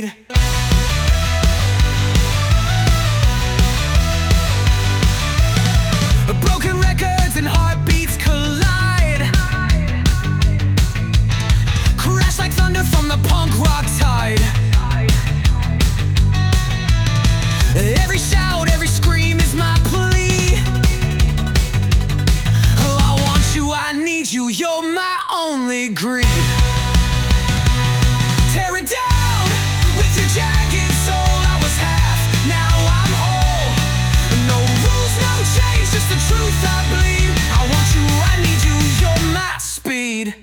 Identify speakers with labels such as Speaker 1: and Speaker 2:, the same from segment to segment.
Speaker 1: speed. Broken records and heartbeats collide, crash like thunder from the punk rock tide. Every shout, every scream is my plea. Oh, I want you, I need you, you're my only greed. Tear it down with your jagged soul. I was half, now I'm whole. No rules, no change, just the truth I believe. I want you, I need you, you're my speed.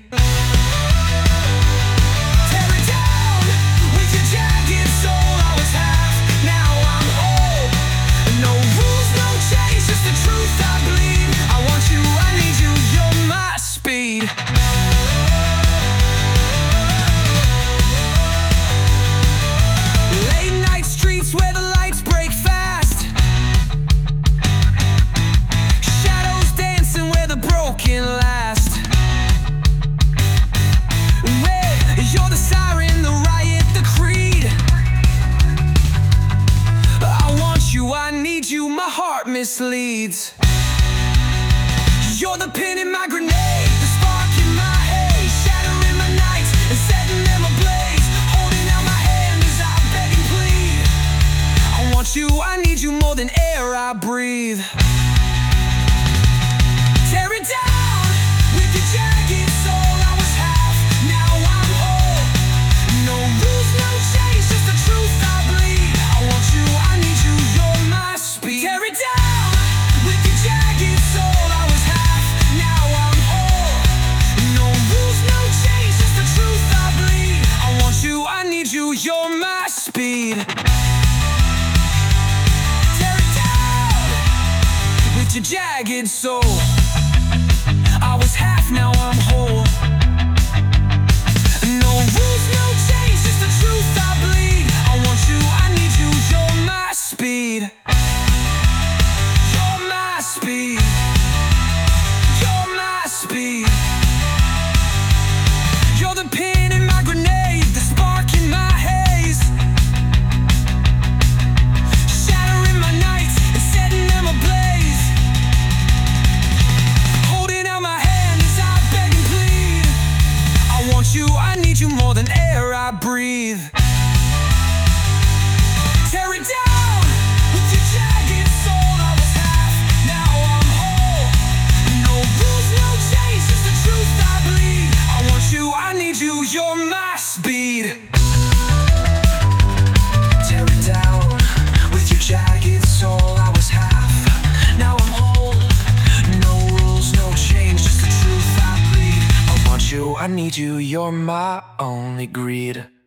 Speaker 1: Tear it down with your jagged soul. I was half, now I'm whole. No rules, no change, just the truth I believe. I want you, I need you, you're my speed. Late night streets where the lights break fast, shadows dancing where the broken last. Where you're the siren, the riot, the creed. I want you, I need you, my heart misleads. You're the pin in my grenade, the spark in my haze, shattering my nights and setting them ablaze. Holding out my hand as I beg and plead. I want you, I need you more than air I breathe. Tear it down with your jagged soul. I was half, now I'm whole. No rules, no change, just the truth I believe. I want you, I need you, you're my speed. Tear it down with your jagged soul. I was half, now I'm whole. No rules, no change, just the truth I believe. I want you, I need you, you're my speed. Tear it down with your jagged soul. I was half, now I'm whole. No rules, no change, just the truth I believe. I want you, I need you, you're my speed. You're my speed. You're my speed. You're the pin in my grenade, the spark in my haze, shattering my nights and setting them ablaze. Holding out my hand as I beg and plead. I want you, I need you more than air I breathe. Tear it down with your jagged soul. I was half, now I'm whole. No rules, no change, just the truth I believe. I want you, I need you, you're my speed. Tear it down with your jagged soul. I was half, now I'm whole. No rules, no change, just the truth I believe. I want you, I need you, you're my only greed.